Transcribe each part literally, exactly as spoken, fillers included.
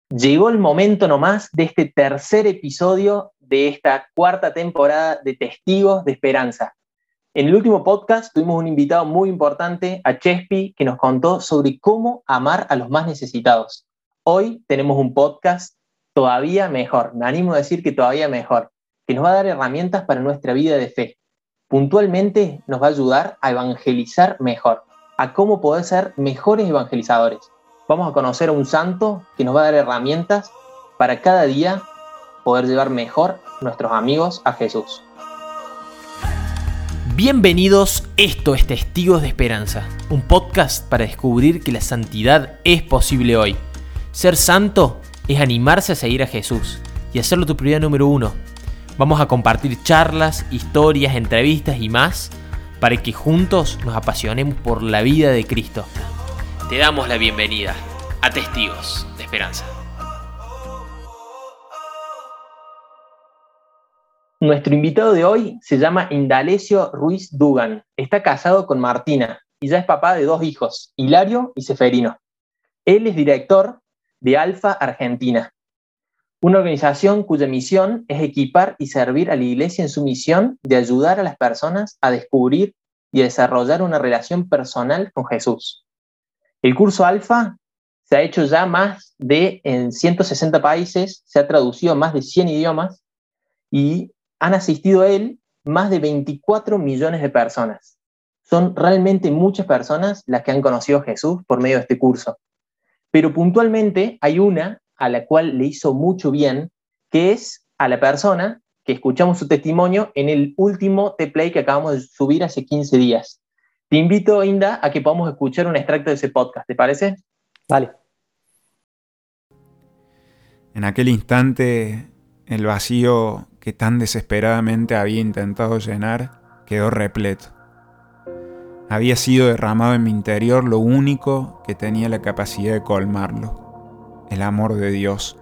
Llegó el momento nomás de este tercer episodio de esta cuarta temporada de Testigos de Esperanza. En el último podcast tuvimos un invitado muy importante, a Chespi, que nos contó sobre cómo amar a los más necesitados. Hoy tenemos un podcast todavía mejor, me animo a decir que todavía mejor, que nos va a dar herramientas para nuestra vida de fe. Puntualmente nos va a ayudar a evangelizar mejor, a cómo poder ser mejores evangelizadores. Vamos a conocer a un santo que nos va a dar herramientas para cada día poder llevar mejor a nuestros amigos a Jesús. Bienvenidos, esto es Testigos de Esperanza, un podcast para descubrir que la santidad es posible hoy. Ser santo es animarse a seguir a Jesús y hacerlo tu prioridad número uno. Vamos a compartir charlas, historias, entrevistas y más para que juntos nos apasionemos por la vida de Cristo. Te damos la bienvenida a Testigos de Esperanza. Nuestro invitado de hoy se llama Indalecio Ruiz Dugan. Está casado con Martina y ya es papá de dos hijos, Hilario y Seferino. Él es director de Alfa Argentina, una organización cuya misión es equipar y servir a la iglesia en su misión de ayudar a las personas a descubrir y a desarrollar una relación personal con Jesús. El curso Alfa se ha hecho ya más de en ciento sesenta países, se ha traducido a más de cien idiomas y han asistido a él más de veinticuatro millones de personas. Son realmente muchas personas las que han conocido a Jesús por medio de este curso. Pero puntualmente hay una a la cual le hizo mucho bien, que es a la persona que escuchamos su testimonio en el último T-Play que acabamos de subir hace quince días. Te invito, Inda, a que podamos escuchar un extracto de ese podcast, ¿te parece? Vale. En aquel instante, el vacío que tan desesperadamente había intentado llenar quedó repleto. Había sido derramado en mi interior lo único que tenía la capacidad de colmarlo: el amor de Dios.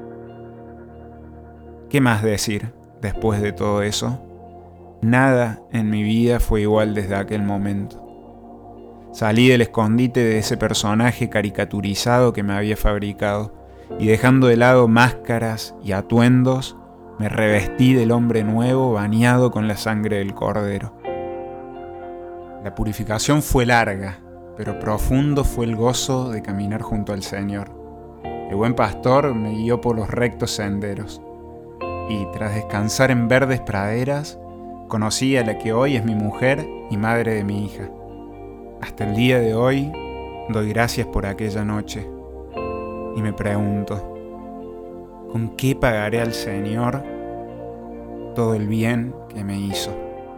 ¿Qué más decir después de todo eso? Nada en mi vida fue igual desde aquel momento. Salí del escondite de ese personaje caricaturizado que me había fabricado y, dejando de lado máscaras y atuendos, me revestí del hombre nuevo bañado con la sangre del Cordero. La purificación fue larga, pero profundo fue el gozo de caminar junto al Señor. El buen pastor me guió por los rectos senderos y, tras descansar en verdes praderas, conocí a la que hoy es mi mujer y madre de mi hija. Hasta el día de hoy doy gracias por aquella noche y me pregunto, ¿con qué pagaré al Señor todo el bien que me hizo?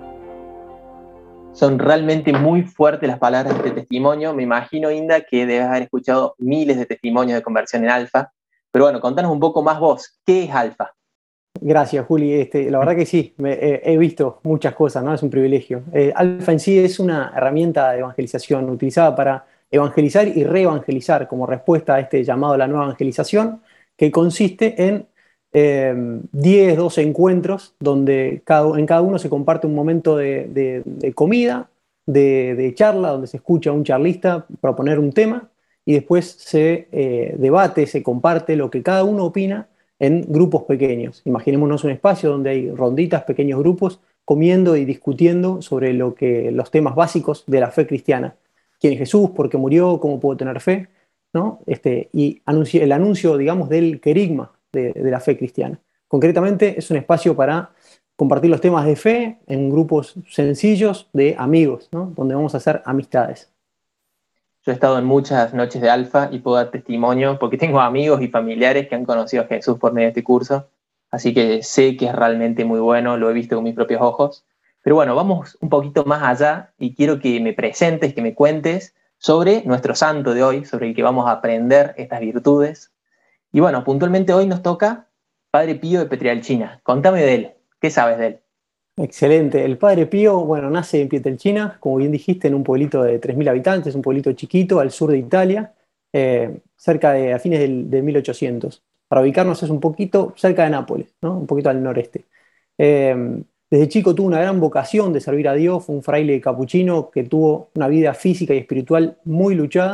Son realmente muy fuertes las palabras de este testimonio. Me imagino, Inda, que debes haber escuchado miles de testimonios de conversión en Alfa. Pero bueno, contanos un poco más vos. ¿Qué es Alfa? Gracias, Juli. Este, la verdad que sí, me, eh, he visto muchas cosas, ¿no? Es un privilegio. Eh, Alfa en sí es una herramienta de evangelización utilizada para evangelizar y reevangelizar como respuesta a este llamado a la nueva evangelización, que consiste en eh, diez, doce encuentros donde cada, en cada uno se comparte un momento de, de, de comida, de, de charla, donde se escucha a un charlista proponer un tema y después se eh, debate, se comparte lo que cada uno opina en grupos pequeños. Imaginémonos un espacio donde hay ronditas, pequeños grupos, comiendo y discutiendo sobre lo que, los temas básicos de la fe cristiana. ¿Quién es Jesús? ¿Por qué murió? ¿Cómo puedo tener fe? ¿No? Este, y anuncio, el anuncio, digamos, del querigma de, de la fe cristiana. Concretamente, es un espacio para compartir los temas de fe en grupos sencillos de amigos, ¿no? Donde vamos a hacer amistades. Yo he estado en muchas noches de Alfa y puedo dar testimonio porque tengo amigos y familiares que han conocido a Jesús por medio de este curso, así que sé que es realmente muy bueno, lo he visto con mis propios ojos. Pero bueno, vamos un poquito más allá y quiero que me presentes, que me cuentes sobre nuestro santo de hoy, sobre el que vamos a aprender estas virtudes. Y bueno, puntualmente hoy nos toca Padre Pío de Pietrelcina. Contame de él, ¿qué sabes de él? Excelente. El Padre Pío, bueno, nace en Pietrelcina, como bien dijiste, en un pueblito de tres mil habitantes, un pueblito chiquito al sur de Italia, eh, cerca de a fines del, de mil ochocientos. Para ubicarnos es un poquito cerca de Nápoles, ¿no? Un poquito al noreste. Eh, desde chico tuvo una gran vocación de servir a Dios, fue un fraile capuchino que tuvo una vida física y espiritual muy luchada,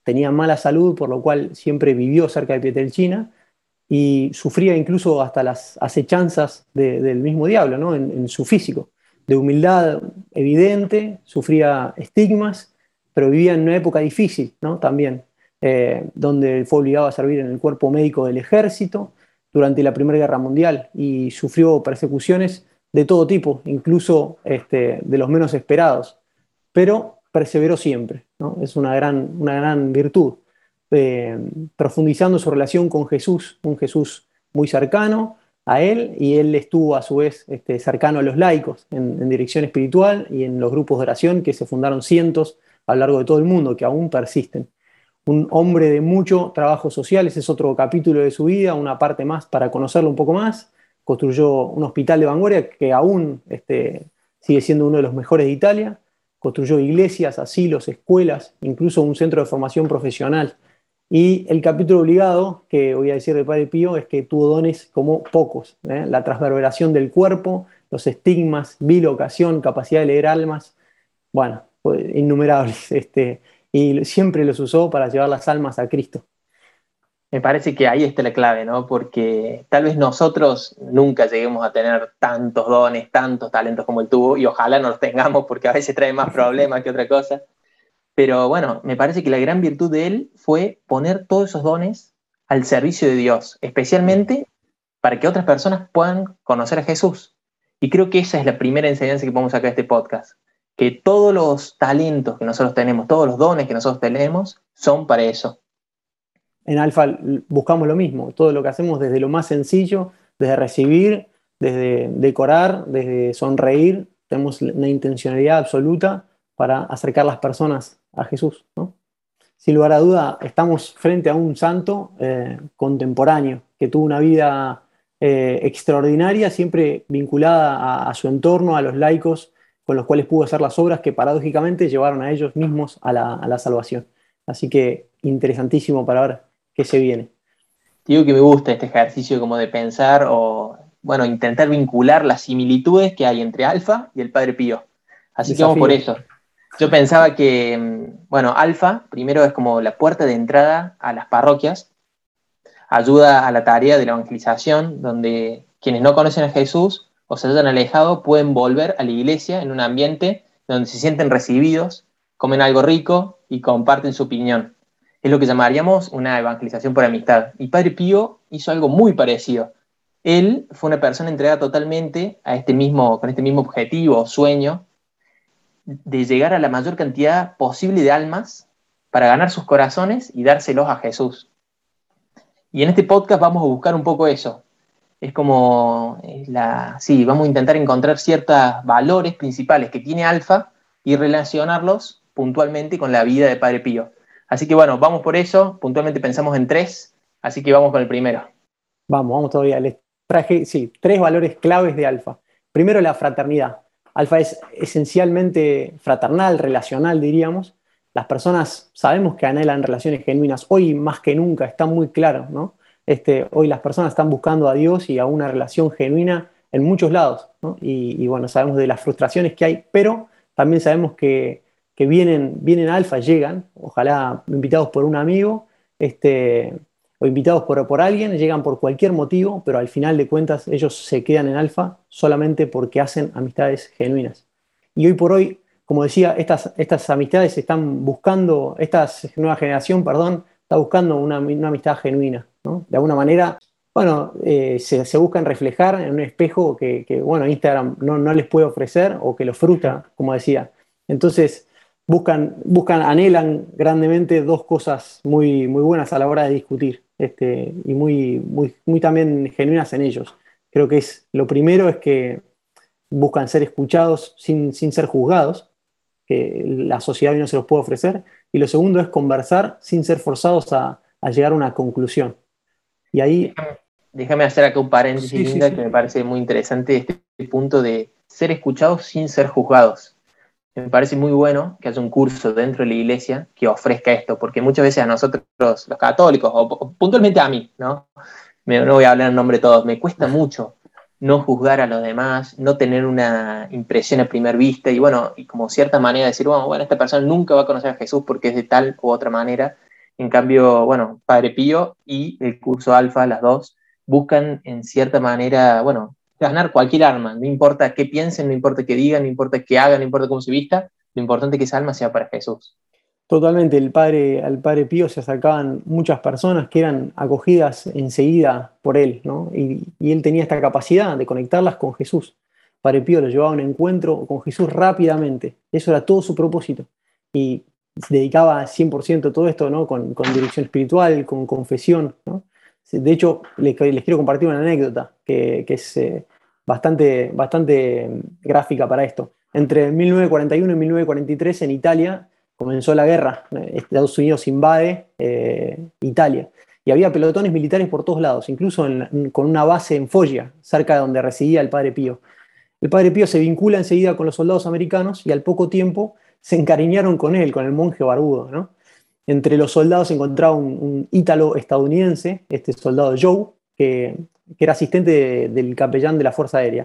tenía mala salud, por lo cual siempre vivió cerca de Pietrelcina y sufría incluso hasta las acechanzas de, del mismo diablo, ¿no? en, en su físico. De humildad evidente, sufría estigmas, pero vivía en una época difícil, ¿no? También, eh, donde fue obligado a servir en el cuerpo médico del ejército durante la Primera Guerra Mundial y sufrió persecuciones de todo tipo, incluso este, de los menos esperados, pero perseveró siempre, ¿no? Es una gran, una gran virtud, eh, profundizando su relación con Jesús, un Jesús muy cercano a él, y él estuvo a su vez este, cercano a los laicos en, en dirección espiritual y en los grupos de oración que se fundaron cientos a lo largo de todo el mundo, que aún persisten. Un hombre de mucho trabajo social, ese es otro capítulo de su vida, una parte más para conocerlo un poco más. Construyó un hospital de vanguardia que aún este, sigue siendo uno de los mejores de Italia. Construyó iglesias, asilos, escuelas, incluso un centro de formación profesional. Y el capítulo obligado, que voy a decir de Padre Pío, es que tuvo dones como pocos, ¿eh? La transverberación del cuerpo, los estigmas, bilocación, capacidad de leer almas, bueno, innumerables, este, y siempre los usó para llevar las almas a Cristo. Me parece que ahí está la clave, ¿no? Porque tal vez nosotros nunca lleguemos a tener tantos dones, tantos talentos como él tuvo, y ojalá no los tengamos porque a veces trae más problemas que otra cosa. Pero bueno, me parece que la gran virtud de él fue poner todos esos dones al servicio de Dios, especialmente para que otras personas puedan conocer a Jesús. Y creo que esa es la primera enseñanza que podemos sacar de este podcast, que todos los talentos que nosotros tenemos, todos los dones que nosotros tenemos, son para eso. En Alfa buscamos lo mismo, todo lo que hacemos desde lo más sencillo, desde recibir, desde decorar, desde sonreír, tenemos una intencionalidad absoluta para acercar las personas a Jesús, ¿no? Sin lugar a duda, estamos frente a un santo eh, contemporáneo, que tuvo una vida eh, extraordinaria, siempre vinculada a, a su entorno, a los laicos, con los cuales pudo hacer las obras que paradójicamente llevaron a ellos mismos a la, a la salvación. Así que interesantísimo para ver qué se viene. Digo que me gusta este ejercicio como de pensar o, bueno, intentar vincular las similitudes que hay entre Alfa y el Padre Pío. Así Desafío. Que vamos por eso. Yo pensaba que, bueno, Alfa primero es como la puerta de entrada a las parroquias, ayuda a la tarea de la evangelización, donde quienes no conocen a Jesús o se hayan alejado pueden volver a la iglesia en un ambiente donde se sienten recibidos, comen algo rico y comparten su opinión. Es lo que llamaríamos una evangelización por amistad. Y Padre Pío hizo algo muy parecido. Él fue una persona entregada totalmente a este mismo, con este mismo objetivo, sueño, de llegar a la mayor cantidad posible de almas para ganar sus corazones y dárselos a Jesús. Y en este podcast vamos a buscar un poco eso. Es como, es la, sí, vamos a intentar encontrar ciertos valores principales que tiene Alfa y relacionarlos puntualmente con la vida de Padre Pío. Así que bueno, vamos por eso. Puntualmente pensamos en tres, así que vamos con el primero. Vamos, vamos todavía. Les traje, sí, tres valores claves de Alfa. Primero, la fraternidad. Alfa es esencialmente fraternal, relacional, diríamos. Las personas sabemos que anhelan relaciones genuinas. Hoy más que nunca está muy claro, ¿no? Este, hoy las personas están buscando a Dios y a una relación genuina en muchos lados, ¿no? Y, y bueno, sabemos de las frustraciones que hay, pero también sabemos que, que vienen, vienen a Alfa, llegan, ojalá invitados por un amigo, este, o invitados por, por alguien, llegan por cualquier motivo, pero al final de cuentas ellos se quedan en Alfa solamente porque hacen amistades genuinas. Y hoy por hoy, como decía, estas, estas amistades están buscando, esta nueva generación, perdón, está buscando una, una amistad genuina, ¿no? De alguna manera, bueno, eh, se, se buscan reflejar en un espejo que, que bueno, Instagram no, no les puede ofrecer o que los frustra, como decía. Entonces, buscan, buscan, anhelan grandemente dos cosas muy, muy buenas a la hora de discutir, este, y muy, muy, muy también genuinas en ellos. Creo que es, lo primero es que buscan ser escuchados sin, sin ser juzgados, que la sociedad hoy no se los puede ofrecer, y lo segundo es conversar sin ser forzados a, a llegar a una conclusión. Y ahí... Déjame hacer acá un paréntesis, sí, Linda, sí, sí. que me parece muy interesante este punto de ser escuchados sin ser juzgados. Me parece muy bueno que haya un curso dentro de la iglesia que ofrezca esto, porque muchas veces a nosotros, los católicos, o puntualmente a mí, ¿no? Me, no voy a hablar en nombre de todos, me cuesta mucho no juzgar a los demás, no tener una impresión a primera vista, y bueno, y como cierta manera de decir, bueno, bueno, esta persona nunca va a conocer a Jesús porque es de tal u otra manera, En cambio, bueno, Padre Pío y el curso Alfa, las dos, buscan en cierta manera, bueno, ganar cualquier arma, no importa qué piensen, no importa qué digan, no importa qué hagan, no importa cómo se vista, lo importante es que esa alma sea para Jesús. Totalmente, el padre, al padre Pío se acercaban muchas personas que eran acogidas enseguida por él, ¿no? Y, y él tenía esta capacidad de conectarlas con Jesús. Padre Pío lo llevaba a un encuentro con Jesús rápidamente, eso era todo su propósito. Y se dedicaba cien por ciento a todo esto, ¿no? Con, con dirección espiritual, con confesión, ¿no? De hecho, les, les quiero compartir una anécdota que, que es eh, bastante, bastante gráfica para esto. Entre mil novecientos cuarenta y uno y mil novecientos cuarenta y tres en Italia comenzó la guerra. Estados Unidos invade eh, Italia y había pelotones militares por todos lados, incluso en, con una base en Foggia, cerca de donde residía el Padre Pío. El Padre Pío se vincula enseguida con los soldados americanos y al poco tiempo se encariñaron con él, con el monje barbudo, ¿no? Entre los soldados se encontraba un, un ítalo-estadounidense, este soldado Joe, que, que era asistente de, del capellán de la Fuerza Aérea,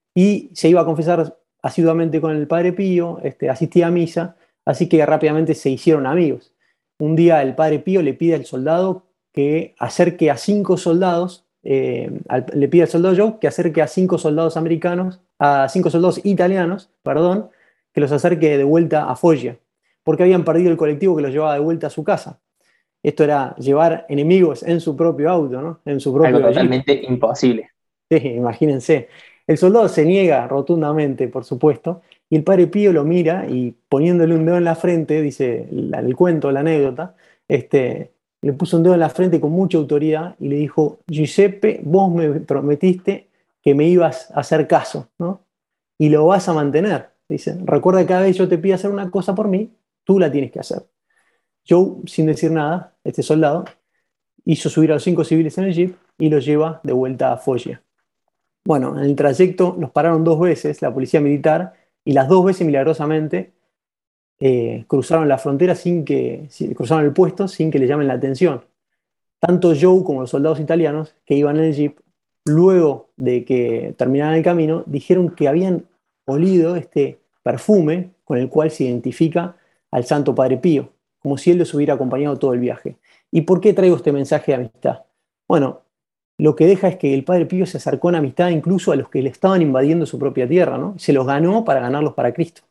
y se iba a confesar asiduamente con el Padre Pío, este, asistía a misa, así que rápidamente se hicieron amigos. Un día el Padre Pío le pide al soldado que acerque a cinco soldados, eh, al, le pide al soldado Joe que acerque a cinco soldados americanos, a cinco soldados italianos, perdón, que los acerque de vuelta a Foggia, porque habían perdido el colectivo que los llevaba de vuelta a su casa. Esto era llevar enemigos en su propio auto, ¿no? En su propio Algo jeep. totalmente imposible. Sí, imagínense. El soldado se niega rotundamente, por supuesto, y el Padre Pío lo mira y poniéndole un dedo en la frente, dice el, el cuento, la anécdota, este, le puso un dedo en la frente con mucha autoridad y le dijo: Giuseppe, vos me prometiste que me ibas a hacer caso, ¿no? Y lo vas a mantener. Dice, recuerda que cada vez yo te pido hacer una cosa por mí, tú la tienes que hacer. Joe, sin decir nada, este soldado, hizo subir a los cinco civiles en el jeep y los lleva de vuelta a Foggia. Bueno, en el trayecto los pararon dos veces la policía militar y las dos veces milagrosamente eh, cruzaron la frontera sin que, cruzaron el puesto sin que le llamen la atención. Tanto Joe como los soldados italianos que iban en el jeep, luego de que terminaran el camino, dijeron que habían olido este perfume con el cual se identifica al Santo Padre Pío, como si él los hubiera acompañado todo el viaje. ¿Y por qué traigo este mensaje de amistad? Bueno, lo que deja es que el Padre Pío se acercó en amistad incluso a los que le estaban invadiendo su propia tierra, ¿no? Se los ganó para ganarlos para Cristo.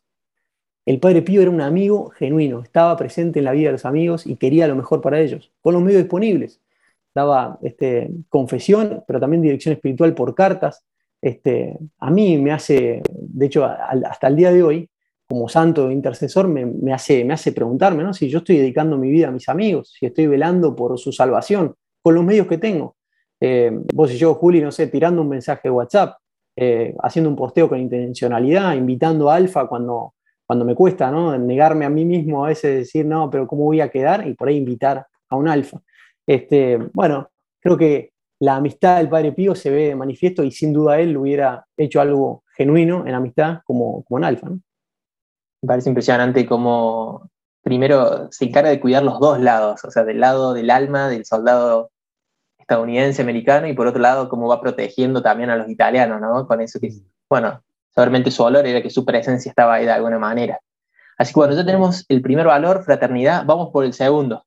El Padre Pío era un amigo genuino, estaba presente en la vida de los amigos y quería lo mejor para ellos, con los medios disponibles. Daba este, confesión, pero también dirección espiritual por cartas. Este, a mí me hace, de hecho, hasta el día de hoy, como santo intercesor, me, me, hace, me hace preguntarme, ¿no? Si yo estoy dedicando mi vida a mis amigos, si estoy velando por su salvación, con los medios que tengo. Eh, vos y yo, Juli, no sé, tirando un mensaje de WhatsApp, eh, haciendo un posteo con intencionalidad, invitando a Alfa cuando, cuando me cuesta, ¿no? Negarme a mí mismo a veces, decir, no, pero ¿cómo voy a quedar? Y por ahí invitar a un Alfa. Este, bueno, creo que la amistad del Padre Pío se ve de manifiesto y sin duda él hubiera hecho algo genuino en amistad como, como en Alfa, ¿no? Me parece impresionante cómo primero se encarga de cuidar los dos lados, o sea, del lado del alma del soldado estadounidense, americano, y por otro lado cómo va protegiendo también a los italianos, ¿no? Con eso que, bueno, seguramente su olor era que su presencia estaba ahí de alguna manera. Así que bueno, ya tenemos el primer valor, fraternidad, vamos por el segundo.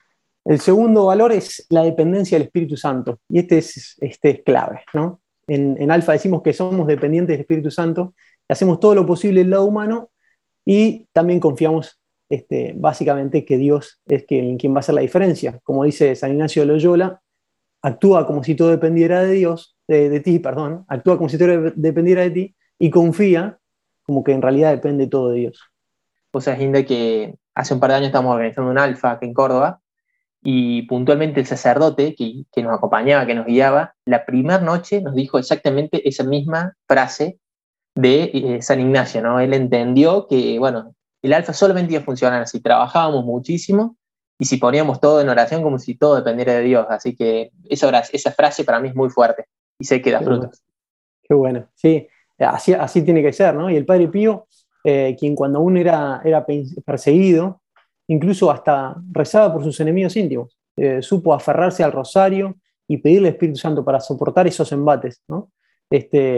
El segundo valor es la dependencia del Espíritu Santo, y este es, este es clave, ¿no? En, en Alfa decimos que somos dependientes del Espíritu Santo, hacemos todo lo posible del lado humano, y también confiamos este, básicamente que Dios es quien, quien va a hacer la diferencia. Como dice San Ignacio de Loyola, actúa como si todo dependiera de Dios, de, de ti, perdón, actúa como si todo dependiera de ti y confía como que en realidad depende todo de Dios. O sea, Hinda, que hace un par de años estamos organizando un alfa aquí en Córdoba y puntualmente el sacerdote que, que nos acompañaba, que nos guiaba, la primera noche nos dijo exactamente esa misma frase de eh, San Ignacio, ¿no? Él entendió que, bueno, el alfa solamente iba a funcionar si trabajábamos muchísimo y si poníamos todo en oración como si todo dependiera de Dios. Así que esa, esa frase para mí es muy fuerte y sé que da frutos. Qué bueno, sí, así, así tiene que ser, ¿no? Y el Padre Pío, eh, quien cuando aún era, era perseguido, incluso hasta rezaba por sus enemigos íntimos, eh, supo aferrarse al rosario y pedirle al Espíritu Santo para soportar esos embates, ¿no? Este,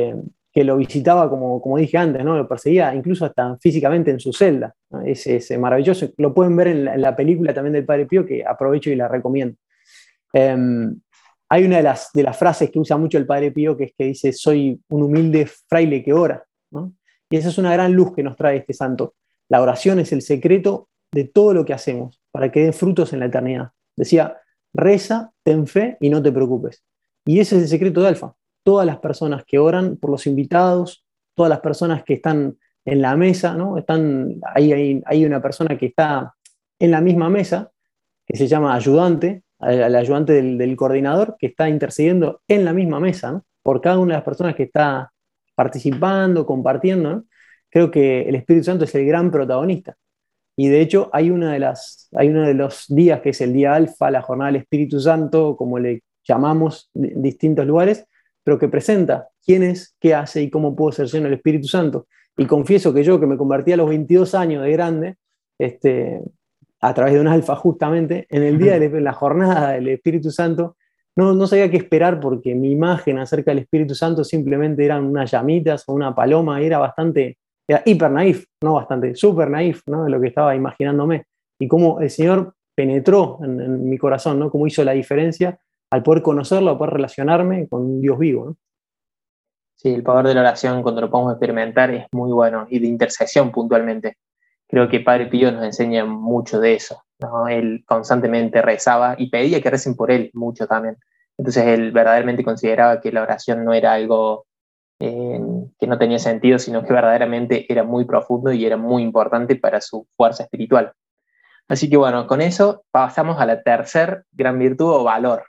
que lo visitaba, como, como dije antes, ¿no? Lo perseguía incluso hasta físicamente en su celda, ¿no? Es, es maravilloso. Lo pueden ver en la, en la película también del Padre Pío, que aprovecho y la recomiendo. Eh, hay una de las, de las frases que usa mucho el Padre Pío, que es que dice: soy un humilde fraile que ora, ¿no? Y esa es una gran luz que nos trae este santo. La oración es el secreto de todo lo que hacemos, para que den frutos en la eternidad. Decía: reza, ten fe y no te preocupes. Y ese es el secreto de Alfa. Todas las personas que oran por los invitados, todas las personas que están en la mesa, ¿no? Están, hay, hay, hay una persona que está en la misma mesa, que se llama ayudante, al ayudante del, del coordinador, que está intercediendo en la misma mesa, ¿no? Por cada una de las personas que está participando, compartiendo, ¿no? Creo que el Espíritu Santo es el gran protagonista. Y de hecho hay, una de las, hay uno de los días que es el día alfa, la jornada del Espíritu Santo, como le llamamos en distintos lugares, pero que presenta quién es, qué hace y cómo puedo ser lleno del Espíritu Santo. Y confieso que yo, que me convertí a los veintidós años de grande, este, a través de un alfa justamente, en el día de la jornada del Espíritu Santo, no, no sabía qué esperar, porque mi imagen acerca del Espíritu Santo simplemente eran unas llamitas o una paloma, y era bastante... Era hiper naif, no bastante, súper naif, ¿no? De lo que estaba imaginándome. Y cómo el Señor penetró en, en mi corazón, ¿no? Cómo hizo la diferencia al poder conocerlo, al poder relacionarme con un Dios vivo, ¿no? Sí, el poder de la oración, cuando lo podemos experimentar, es muy bueno, y de intercesión puntualmente. Creo que Padre Pío nos enseña mucho de eso, ¿no? Él constantemente rezaba y pedía que recen por él mucho también. Entonces él verdaderamente consideraba que la oración no era algo Eh, que no tenía sentido, sino que verdaderamente era muy profundo y era muy importante para su fuerza espiritual. Así que bueno, con eso pasamos a la tercer gran virtud o valor.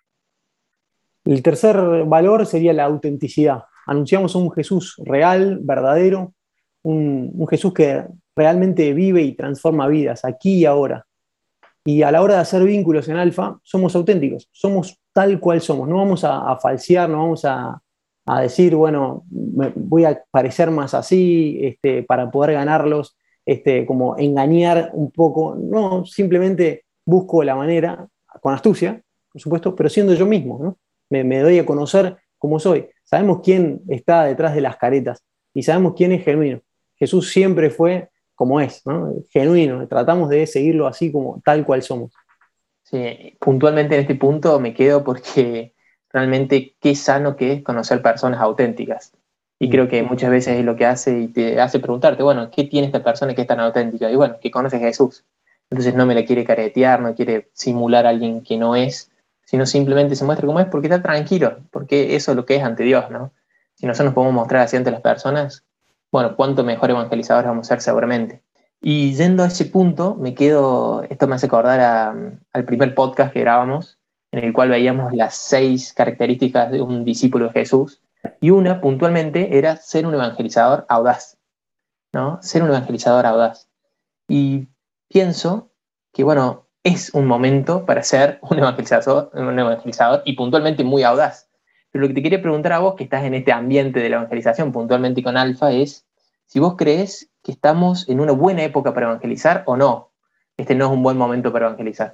El tercer valor sería la autenticidad. Anunciamos un Jesús real, verdadero, un, un Jesús que realmente vive y transforma vidas aquí y ahora. Y a la hora de hacer vínculos en Alfa, somos auténticos, somos tal cual somos. No vamos a, a falsear, no vamos a, a decir, bueno, me voy a parecer más así, este, para poder ganarlos, este, como engañar un poco. No, simplemente busco la manera, con astucia, por supuesto, pero siendo yo mismo, ¿no? Me, me doy a conocer como soy. Sabemos quién está detrás de las caretas y sabemos quién es genuino. Jesús siempre fue como es, ¿no? Genuino. Tratamos de seguirlo así, como tal cual somos. Sí, puntualmente en este punto me quedo porque realmente qué sano que es conocer personas auténticas. Y creo que muchas veces es lo que hace y te hace preguntarte, bueno, ¿qué tiene esta persona que es tan auténtica? Y bueno, que conoce a Jesús. Entonces no me la quiere caretear, no quiere simular a alguien que no es, sino simplemente se muestra como es porque está tranquilo, porque eso es lo que es ante Dios, ¿no? Si nosotros nos podemos mostrar así ante las personas, bueno, cuánto mejor evangelizadores vamos a ser seguramente. Y yendo a ese punto, me quedo, esto me hace acordar a, al primer podcast que grabamos, en el cual veíamos las seis características de un discípulo de Jesús, y una puntualmente era ser un evangelizador audaz, ¿no? Ser un evangelizador audaz. Y pienso que, bueno, es un momento para ser un evangelizador, un evangelizador y puntualmente muy audaz. Pero lo que te quería preguntar a vos, que estás en este ambiente de la evangelización, puntualmente con Alfa, es si vos crees que estamos en una buena época para evangelizar o no. Este no es un buen momento para evangelizar.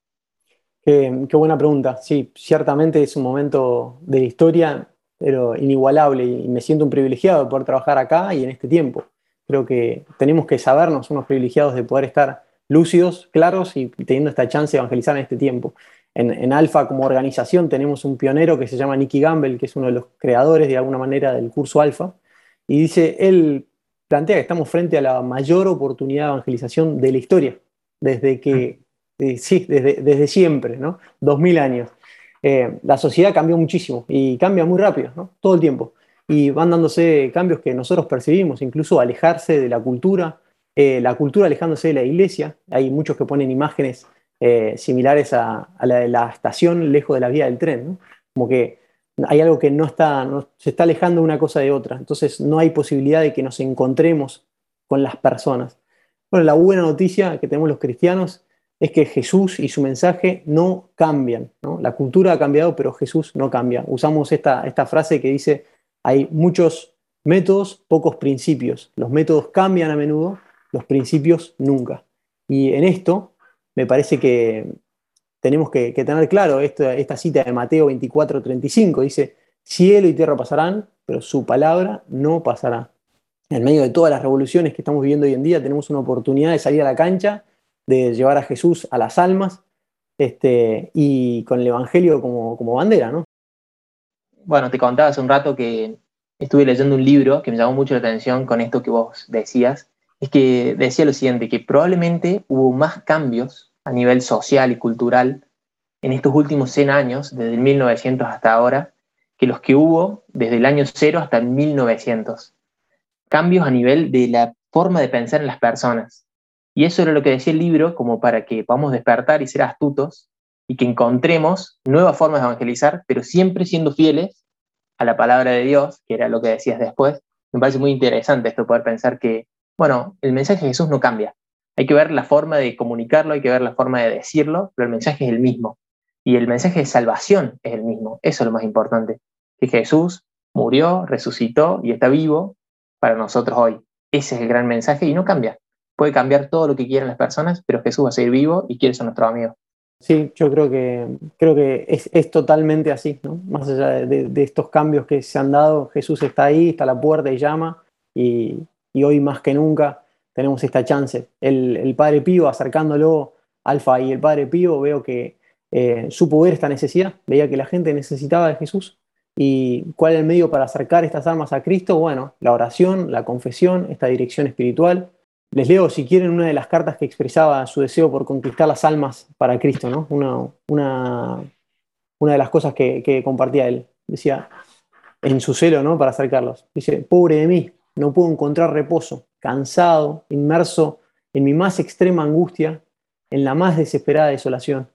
Qué, qué buena pregunta. Sí, ciertamente es un momento de la historia, pero inigualable, y me siento un privilegiado de poder trabajar acá y en este tiempo. Creo que tenemos que sabernos unos privilegiados de poder estar lúcidos, claros y teniendo esta chance de evangelizar en este tiempo. En, en Alfa, como organización, tenemos un pionero que se llama Nicky Gamble, que es uno de los creadores de alguna manera del curso Alfa, y dice, él plantea que estamos frente a la mayor oportunidad de evangelización de la historia, desde que, eh, sí, desde, desde siempre, ¿no? Dos mil años. Eh, la sociedad cambió muchísimo y cambia muy rápido, ¿no? Todo el tiempo. Y van dándose cambios que nosotros percibimos, incluso alejarse de la cultura, eh, la cultura alejándose de la iglesia. Hay muchos que ponen imágenes eh, similares a, a la de la estación lejos de la vía del tren, ¿no? Como que hay algo que no está, no, se está alejando una cosa de otra. Entonces no hay posibilidad de que nos encontremos con las personas. Bueno, la buena noticia que tenemos los cristianos es que Jesús y su mensaje no cambian, ¿no? La cultura ha cambiado, pero Jesús no cambia. Usamos esta, esta frase que dice, hay muchos métodos, pocos principios. Los métodos cambian a menudo, los principios nunca. Y en esto me parece que tenemos que, que tener claro esta, esta cita de Mateo veinticuatro treinta y cinco. Dice, cielo y tierra pasarán, pero su palabra no pasará. En medio de todas las revoluciones que estamos viviendo hoy en día, tenemos una oportunidad de salir a la cancha, de llevar a Jesús a las almas, este, y con el Evangelio como, como bandera, ¿no? Bueno, te contaba hace un rato que estuve leyendo un libro que me llamó mucho la atención con esto que vos decías. Es que decía lo siguiente, que probablemente hubo más cambios a nivel social y cultural en estos últimos cien años, desde el mil novecientos hasta ahora, que los que hubo desde el año cero hasta el mil novecientos. Cambios a nivel de la forma de pensar en las personas. Y eso era lo que decía el libro, como para que podamos despertar y ser astutos y que encontremos nuevas formas de evangelizar, pero siempre siendo fieles a la palabra de Dios, que era lo que decías después. Me parece muy interesante esto, poder pensar que, bueno, el mensaje de Jesús no cambia. Hay que ver la forma de comunicarlo, hay que ver la forma de decirlo, pero el mensaje es el mismo. Y el mensaje de salvación es el mismo. Eso es lo más importante. Que Jesús murió, resucitó y está vivo para nosotros hoy. Ese es el gran mensaje y no cambia. Puede cambiar todo lo que quieran las personas, pero Jesús va a seguir vivo y quiere ser nuestro amigo. Sí, yo creo que, creo que es, es totalmente así, ¿no? Más allá de, de- de estos cambios que se han dado, Jesús está ahí, está a la puerta y llama, y, y hoy más que nunca tenemos esta chance. El, el Padre Pío, acercándolo, Alfa y el Padre Pío, veo que eh, supo ver esta necesidad, veía que la gente necesitaba de Jesús. ¿Y cuál es el medio para acercar estas almas a Cristo? Bueno, la oración, la confesión, esta dirección espiritual. Les leo, si quieren, una de las cartas que expresaba su deseo por conquistar las almas para Cristo, ¿no? Una, una, una de las cosas que, que compartía él. Decía, en su celo, ¿no? Para acercarlos. Dice, pobre de mí, no puedo encontrar reposo, cansado, inmerso en mi más extrema angustia, en la más desesperada desolación.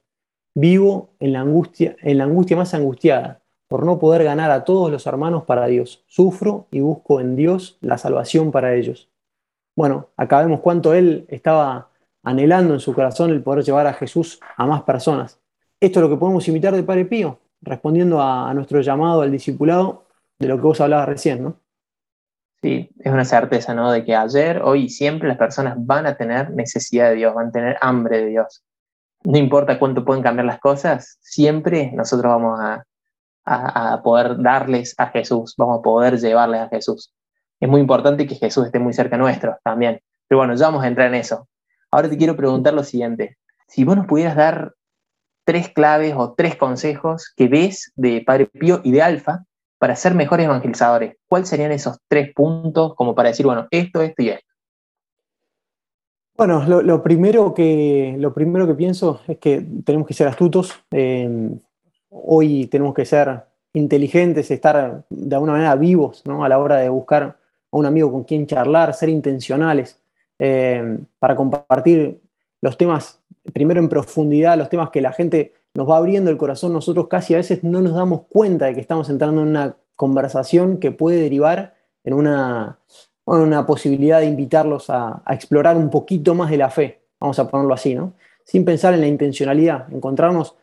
Vivo en la angustia, en la angustia más angustiada, por no poder ganar a todos los hermanos para Dios. Sufro y busco en Dios la salvación para ellos. Bueno, acá vemos cuánto él estaba anhelando en su corazón el poder llevar a Jesús a más personas. Esto es lo que podemos imitar de Padre Pío, respondiendo a, a nuestro llamado al discipulado de lo que vos hablabas recién, ¿no? Sí, es una certeza, ¿no? De que ayer, hoy y siempre las personas van a tener necesidad de Dios, van a tener hambre de Dios. No importa cuánto pueden cambiar las cosas, siempre nosotros vamos a, a, a poder darles a Jesús, vamos a poder llevarles a Jesús. Es muy importante que Jesús esté muy cerca nuestro también. Pero bueno, ya vamos a entrar en eso. Ahora te quiero preguntar lo siguiente. Si vos nos pudieras dar tres claves o tres consejos que ves de Padre Pío y de Alfa para ser mejores evangelizadores, ¿cuáles serían esos tres puntos como para decir, bueno, esto, esto y esto? Bueno, lo, lo primero que, lo primero que pienso es que tenemos que ser astutos. Eh, hoy tenemos que ser inteligentes, estar de alguna manera vivos, ¿no? A la hora de buscar a un amigo con quien charlar, ser intencionales, eh, para compartir los temas, primero en profundidad, los temas que la gente nos va abriendo el corazón. Nosotros casi a veces no nos damos cuenta de que estamos entrando en una conversación que puede derivar en una, bueno, una posibilidad de invitarlos a, a explorar un poquito más de la fe, vamos a ponerlo así, ¿no? Sin pensar en la intencionalidad, encontrarnos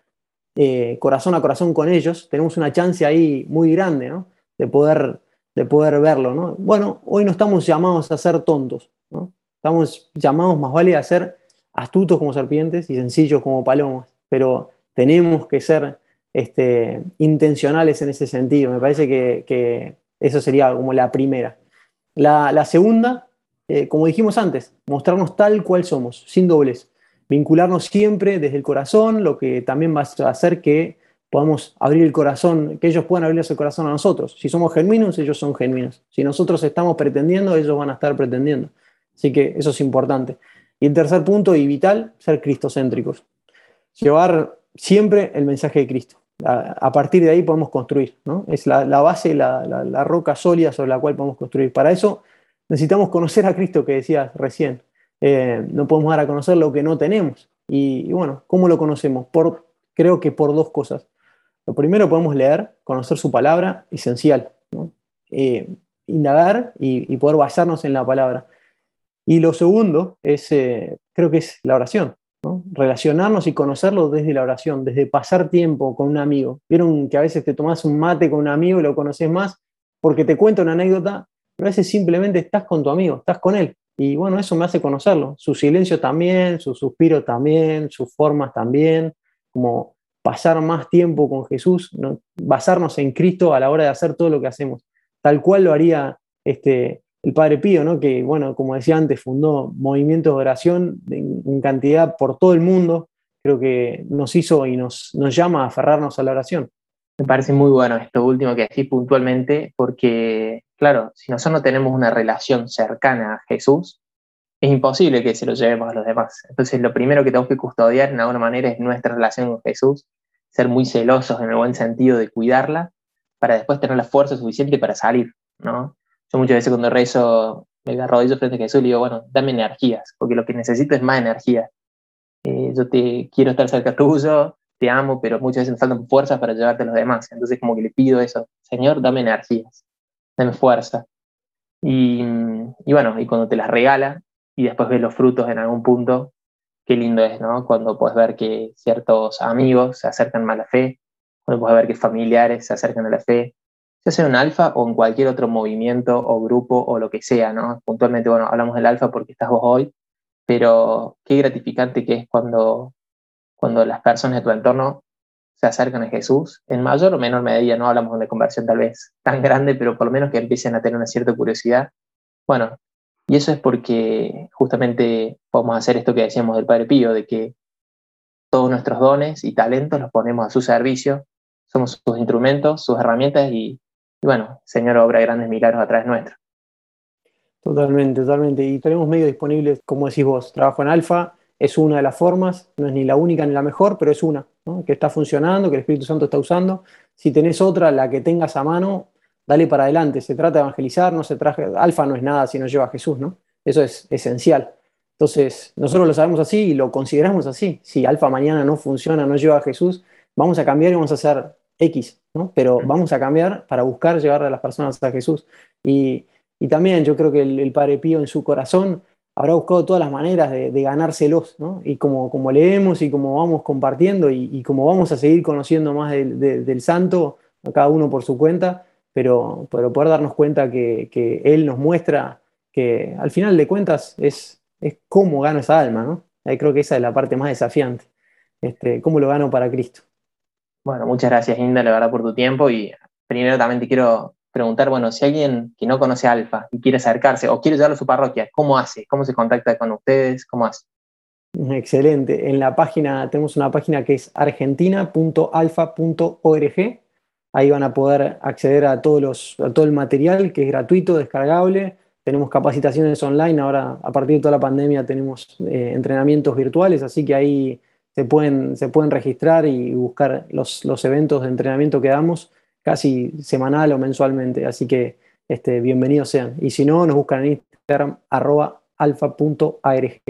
eh, corazón a corazón con ellos, tenemos una chance ahí muy grande, ¿no? De poder, de poder verlo, ¿no? Bueno, hoy no estamos llamados a ser tontos, ¿no? Estamos llamados más vale a ser astutos como serpientes y sencillos como palomas, pero tenemos que ser este, intencionales en ese sentido. Me parece que, que eso sería como la primera. La, la segunda, eh, como dijimos antes, mostrarnos tal cual somos, sin doblez. Vincularnos siempre desde el corazón, lo que también va a hacer que podamos abrir el corazón, que ellos puedan abrirles el corazón a nosotros. Si somos genuinos, ellos son genuinos. Si nosotros estamos pretendiendo, ellos van a estar pretendiendo. Así que eso es importante. Y el tercer punto, y vital, ser cristocéntricos. Llevar siempre el mensaje de Cristo. A, a partir de ahí podemos construir, ¿no? Es la, la base, la, la, la roca sólida sobre la cual podemos construir. Para eso necesitamos conocer a Cristo, que decías recién. Eh, no podemos dar a conocer lo que no tenemos. Y, y bueno, ¿cómo lo conocemos? Por, creo que por dos cosas. Lo primero, podemos leer, conocer su palabra, esencial, ¿no? Eh, indagar y, y poder basarnos en la palabra. Y lo segundo es, eh, creo que es la oración, ¿no? Relacionarnos y conocerlo desde la oración, desde pasar tiempo con un amigo. Vieron que a veces te tomás un mate con un amigo y lo conoces más porque te cuenta una anécdota, pero a veces simplemente estás con tu amigo, estás con él. Y bueno, eso me hace conocerlo. Su silencio también, su suspiro también, sus formas también, como pasar más tiempo con Jesús, ¿no? Basarnos en Cristo a la hora de hacer todo lo que hacemos, tal cual lo haría este, el Padre Pío, ¿no? Que, bueno, como decía antes, fundó movimientos de oración en, en cantidad por todo el mundo. Creo que nos hizo y nos, nos llama a aferrarnos a la oración. Me parece muy bueno esto último que decís puntualmente, porque, claro, si nosotros no tenemos una relación cercana a Jesús, es imposible que se lo llevemos a los demás. Entonces, lo primero que tenemos que custodiar, en alguna manera, es nuestra relación con Jesús, ser muy celosos en el buen sentido de cuidarla, para después tener la fuerza suficiente para salir, ¿no? Yo muchas veces cuando rezo, me arrodillo frente a Jesús y le digo, bueno, dame energías, porque lo que necesito es más energía. Eh, yo te quiero estar cerca tuyo, te amo, pero muchas veces me faltan fuerzas para llevarte a los demás. Entonces como que le pido eso, Señor, dame energías, dame fuerza. Y, y bueno, y cuando te las regala y después ves los frutos en algún punto, qué lindo es, ¿no? Cuando puedes ver que ciertos amigos se acercan más a la fe, cuando puedes ver que familiares se acercan a la fe, ya sea en Alfa o en cualquier otro movimiento o grupo o lo que sea, ¿no? Puntualmente, bueno, hablamos del Alfa porque estás vos hoy, pero qué gratificante que es cuando, cuando las personas de tu entorno se acercan a Jesús, en mayor o menor medida, no hablamos de una conversión tal vez tan grande, pero por lo menos que empiecen a tener una cierta curiosidad. Bueno, y eso es porque justamente podemos hacer esto que decíamos del Padre Pío, de que todos nuestros dones y talentos los ponemos a su servicio, somos sus instrumentos, sus herramientas y, y bueno, el Señor obra grandes milagros a través nuestro. Totalmente, totalmente. Y tenemos medios disponibles, como decís vos, trabajo en Alfa, es una de las formas, no es ni la única ni la mejor, pero es una, ¿no? Que está funcionando, que el Espíritu Santo está usando. Si tenés otra, la que tengas a mano, dale para adelante. Se trata de evangelizar, no se traje, Alfa no es nada si no lleva a Jesús, ¿no? Eso es esencial. Entonces, nosotros lo sabemos así y lo consideramos así. Si Alfa mañana no funciona, no lleva a Jesús, vamos a cambiar y vamos a hacer X, ¿no? Pero vamos a cambiar para buscar llevar a las personas a Jesús. Y, y también yo creo que el, el Padre Pío en su corazón habrá buscado todas las maneras de, de ganárselos, ¿no? Y como, como leemos y como vamos compartiendo y, y como vamos a seguir conociendo más del, de, del santo, cada uno por su cuenta, pero, pero poder darnos cuenta que, que él nos muestra que al final de cuentas es, es cómo gano esa alma, ¿no? Ahí creo que esa es la parte más desafiante, este, cómo lo gano para Cristo. Bueno, muchas gracias, Inda, la verdad, por tu tiempo. Y primero también te quiero preguntar, bueno, si alguien que no conoce Alfa y quiere acercarse o quiere llevarlo a su parroquia, ¿cómo hace? ¿Cómo se contacta con ustedes? ¿Cómo hace? Excelente. En la página, tenemos una página que es argentina punto alfa punto org. Ahí van a poder acceder a, todos los, a todo el material que es gratuito, descargable. Tenemos capacitaciones online. Ahora, a partir de toda la pandemia, tenemos eh, entrenamientos virtuales, así que ahí se pueden, se pueden registrar y buscar los, los eventos de entrenamiento que damos casi semanal o mensualmente. Así que este, bienvenidos sean. Y si no, nos buscan en Instagram, arroba alfa punto arg.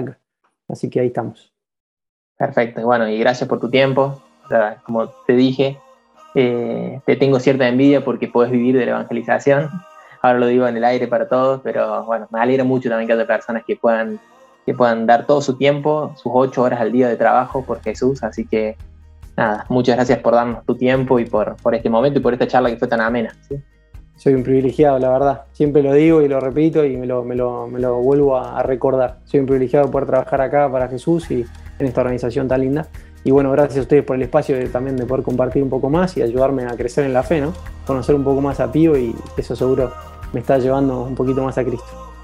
Así que ahí estamos. Perfecto. Bueno, y gracias por tu tiempo. O sea, como te dije, eh, te tengo cierta envidia porque podés vivir de la evangelización. Ahora lo digo en el aire para todos, pero bueno, me alegra mucho también que haya personas que puedan, que puedan dar todo su tiempo, sus ocho horas al día de trabajo por Jesús. Así que nada, muchas gracias por darnos tu tiempo y por, por este momento y por esta charla que fue tan amena, ¿sí? Soy un privilegiado, la verdad. Siempre lo digo y lo repito y me lo, me lo, me lo vuelvo a, a recordar. Soy un privilegiado de poder trabajar acá para Jesús y en esta organización tan linda. Y bueno, gracias a ustedes por el espacio de, también de poder compartir un poco más y ayudarme a crecer en la fe, ¿no? Conocer un poco más a Pío y eso seguro me está llevando un poquito más a Cristo.